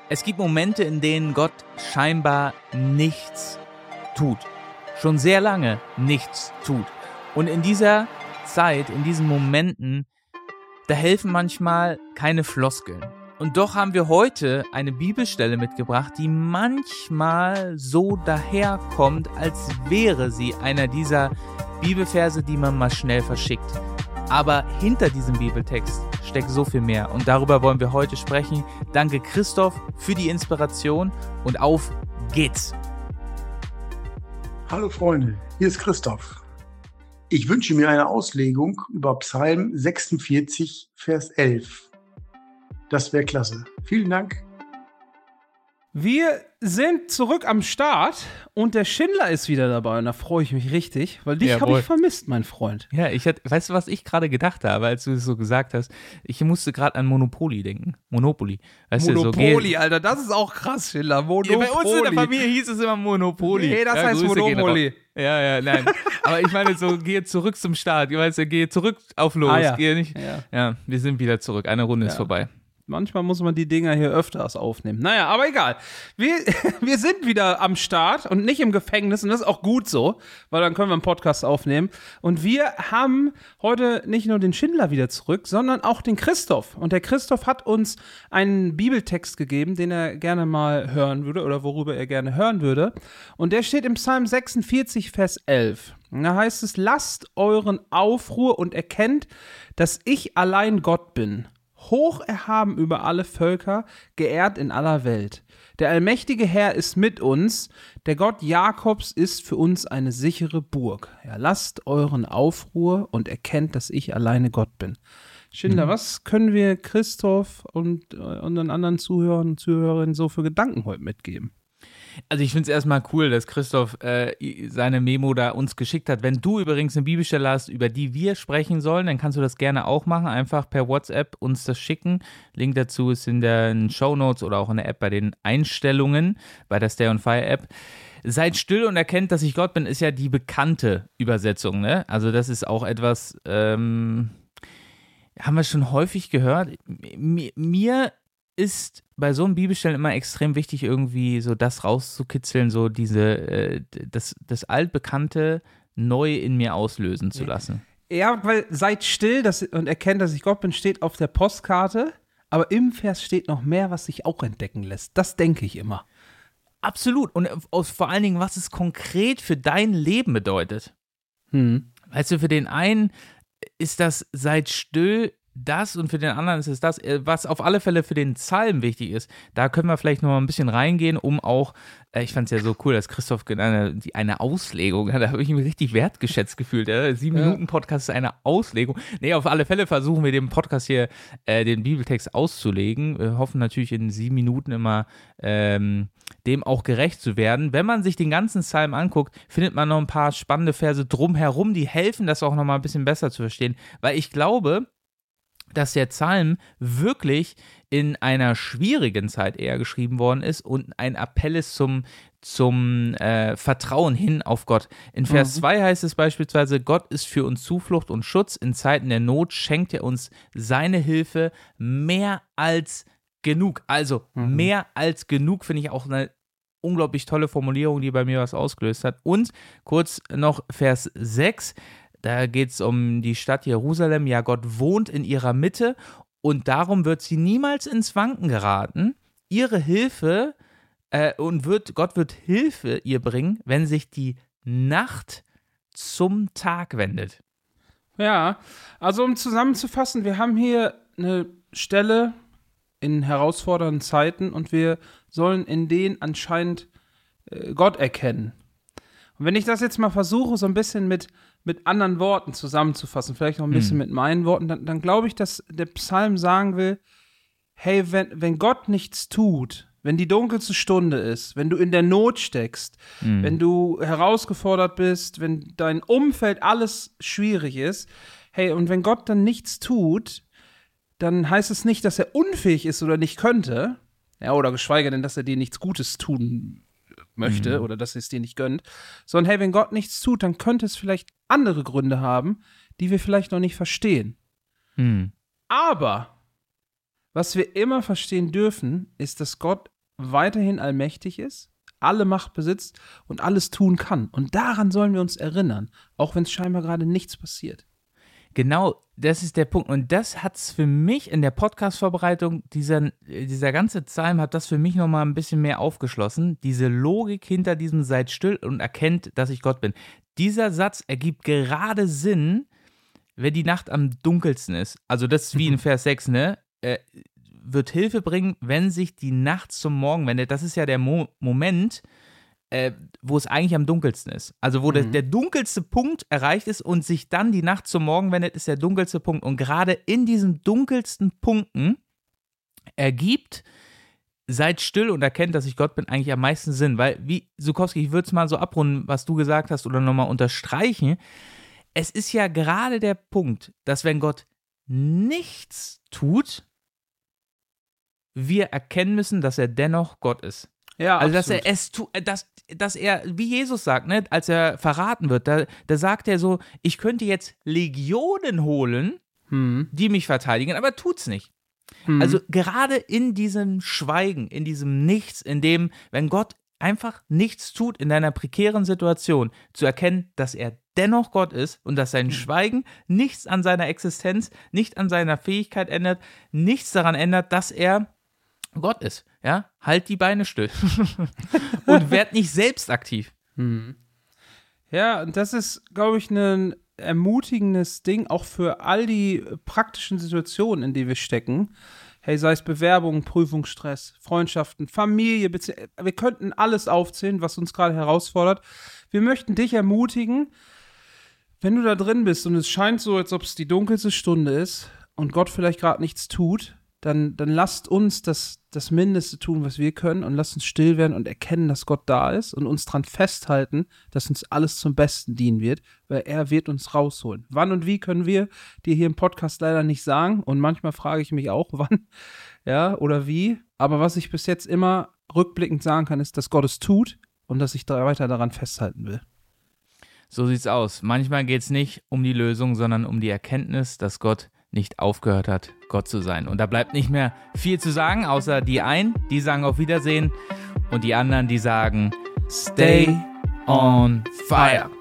Es gibt Momente, in denen Gott scheinbar nichts tut. Schon sehr lange nichts tut. Und in dieser Zeit, in diesen Momenten, da helfen manchmal keine Floskeln. Und doch haben wir heute eine Bibelstelle mitgebracht, die manchmal so daherkommt, als wäre sie einer dieser Bibelverse, die man mal schnell verschickt. Aber hinter diesem Bibeltext steckt so viel mehr und darüber wollen wir heute sprechen. Danke Christoph für die Inspiration und auf geht's! Hallo Freunde, hier ist Christoph. Ich wünsche mir eine Auslegung über Psalm 46, Vers 11. Das wäre klasse. Vielen Dank. Wir sind zurück am Start und der Schindler ist wieder dabei und da freue ich mich richtig, weil dich habe ich vermisst, mein Freund. Ja, weißt du, was ich gerade gedacht habe, als du es so gesagt hast? Ich musste gerade an Monopoly denken. Monopoly. Weißt Monopoly, so, Alter, das ist auch krass, Schindler. Monopoly. Ja, bei uns in der Familie hieß es immer Monopoly. Nee, das heißt Monopoly. Ja, nein. Aber ich meine so, gehe zurück zum Start. Weißt du, gehe zurück auf los. Ja. Gehe nicht. Ja, wir sind wieder zurück. Eine Runde ist vorbei. Manchmal muss man die Dinger hier öfters aufnehmen. Naja, aber egal. Wir sind wieder am Start und nicht im Gefängnis und das ist auch gut so, weil dann können wir einen Podcast aufnehmen. Und wir haben heute nicht nur den Schindler wieder zurück, sondern auch den Christoph. Und der Christoph hat uns einen Bibeltext gegeben, den er gerne mal hören würde oder worüber er gerne hören würde. Und der steht im Psalm 46, Vers 11. Und da heißt es, lasst euren Aufruhr und erkennt, dass ich allein Gott bin. Hoch erhaben über alle Völker, geehrt in aller Welt. Der allmächtige Herr ist mit uns, der Gott Jakobs ist für uns eine sichere Burg. Ja, lasst euren Aufruhr und erkennt, dass ich alleine Gott bin. Schindler, was können wir Christoph und unseren anderen Zuhörern und Zuhörerinnen so für Gedanken heute mitgeben? Also ich finde es erstmal cool, dass Christoph seine Memo da uns geschickt hat. Wenn du übrigens eine Bibelstelle hast, über die wir sprechen sollen, dann kannst du das gerne auch machen. Einfach per WhatsApp uns das schicken. Link dazu ist in den Shownotes oder auch in der App bei den Einstellungen, bei der Stay on Fire App. Seid still und erkennt, dass ich Gott bin, ist ja die bekannte Übersetzung, ne? Also das ist auch etwas, haben wir schon häufig gehört. Mir ist bei so einem Bibelstellen immer extrem wichtig, irgendwie so das rauszukitzeln, so das Altbekannte neu in mir auslösen zu lassen. Ja, weil seid still und erkennt, dass ich Gott bin, steht auf der Postkarte, aber im Vers steht noch mehr, was sich auch entdecken lässt. Das denke ich immer. Absolut. Und vor allen Dingen, was es konkret für dein Leben bedeutet. Weißt du, für den einen ist das seid still das und für den anderen ist es das, was auf alle Fälle für den Psalm wichtig ist. Da können wir vielleicht noch mal ein bisschen reingehen, um auch, ich fand es ja so cool, dass Christoph eine Auslegung, da habe ich mich richtig wertgeschätzt gefühlt. 7-Minuten-Podcast ist eine Auslegung. Nee, auf alle Fälle versuchen wir dem Podcast hier den Bibeltext auszulegen. Wir hoffen natürlich in 7 Minuten immer dem auch gerecht zu werden. Wenn man sich den ganzen Psalm anguckt, findet man noch ein paar spannende Verse drumherum, die helfen, das auch noch mal ein bisschen besser zu verstehen. Weil ich glaube, dass der Psalm wirklich in einer schwierigen Zeit eher geschrieben worden ist und ein Appell ist zum Vertrauen hin auf Gott. In Vers 2 heißt es beispielsweise, Gott ist für uns Zuflucht und Schutz. In Zeiten der Not schenkt er uns seine Hilfe mehr als genug. Also mehr als genug finde ich auch eine unglaublich tolle Formulierung, die bei mir was ausgelöst hat. Und kurz noch Vers 6, da geht es um die Stadt Jerusalem. Ja, Gott wohnt in ihrer Mitte und darum wird sie niemals ins Wanken geraten. Ihre Hilfe Gott wird Hilfe ihr bringen, wenn sich die Nacht zum Tag wendet. Ja, also um zusammenzufassen, wir haben hier eine Stelle in herausfordernden Zeiten und wir sollen in denen anscheinend Gott erkennen. Und wenn ich das jetzt mal versuche, so ein bisschen mit anderen Worten zusammenzufassen, vielleicht noch ein bisschen mit meinen Worten, dann glaube ich, dass der Psalm sagen will, hey, wenn Gott nichts tut, wenn die dunkelste Stunde ist, wenn du in der Not steckst, wenn du herausgefordert bist, wenn dein Umfeld alles schwierig ist, hey, und wenn Gott dann nichts tut, dann heißt es nicht, dass er unfähig ist oder nicht könnte, ja, oder geschweige denn, dass er dir nichts Gutes tun möchte oder dass er es dir nicht gönnt, sondern hey, wenn Gott nichts tut, dann könnte es vielleicht andere Gründe haben, die wir vielleicht noch nicht verstehen. Aber was wir immer verstehen dürfen, ist, dass Gott weiterhin allmächtig ist, alle Macht besitzt und alles tun kann. Und daran sollen wir uns erinnern, auch wenn es scheinbar gerade nichts passiert. Genau, das ist der Punkt. Und das hat es für mich in der Podcast-Vorbereitung, dieser ganze Psalm hat das für mich nochmal ein bisschen mehr aufgeschlossen. Diese Logik hinter diesem seid still und erkennt, dass ich Gott bin. Dieser Satz ergibt gerade Sinn, wenn die Nacht am dunkelsten ist. Also das ist wie in Vers 6, ne? Wird Hilfe bringen, wenn sich die Nacht zum Morgen wendet. Das ist ja der Moment, wo es eigentlich am dunkelsten ist. Also wo der dunkelste Punkt erreicht ist und sich dann die Nacht zum Morgen wendet, ist der dunkelste Punkt. Und gerade in diesen dunkelsten Punkten ergibt seid still und erkennt, dass ich Gott bin, eigentlich am meisten Sinn. Weil, wie Zukowski, ich würde es mal so abrunden, was du gesagt hast oder nochmal unterstreichen. Es ist ja gerade der Punkt, dass wenn Gott nichts tut, wir erkennen müssen, dass er dennoch Gott ist. Ja, also, dass absolut. er es tut, dass er, wie Jesus sagt, ne, als er verraten wird, da sagt er so, ich könnte jetzt Legionen holen, die mich verteidigen, aber tut's nicht. Also gerade in diesem Schweigen, in diesem Nichts, in dem, wenn Gott einfach nichts tut in deiner prekären Situation, zu erkennen, dass er dennoch Gott ist und dass sein Schweigen nichts an seiner Existenz, nicht an seiner Fähigkeit ändert, nichts daran ändert, dass er Gott ist. Ja, halt die Beine still und werd nicht selbst aktiv. Ja, und das ist, glaube ich, ein ermutigendes Ding, auch für all die praktischen Situationen, in die wir stecken. Hey, sei es Bewerbung, Prüfungsstress, Freundschaften, Familie, wir könnten alles aufzählen, was uns gerade herausfordert. Wir möchten dich ermutigen, wenn du da drin bist und es scheint so, als ob es die dunkelste Stunde ist und Gott vielleicht gerade nichts tut, dann lasst uns das Mindeste tun, was wir können, und lasst uns still werden und erkennen, dass Gott da ist und uns dran festhalten, dass uns alles zum Besten dienen wird, weil er wird uns rausholen. Wann und wie können wir dir hier im Podcast leider nicht sagen, und manchmal frage ich mich auch, wann, ja, oder wie, aber was ich bis jetzt immer rückblickend sagen kann, ist, dass Gott es tut und dass ich weiter daran festhalten will. So sieht's aus. Manchmal geht's nicht um die Lösung, sondern um die Erkenntnis, dass Gott nicht aufgehört hat, Gott zu sein. Und da bleibt nicht mehr viel zu sagen, außer die einen, die sagen auf Wiedersehen, und die anderen, die sagen Stay on fire.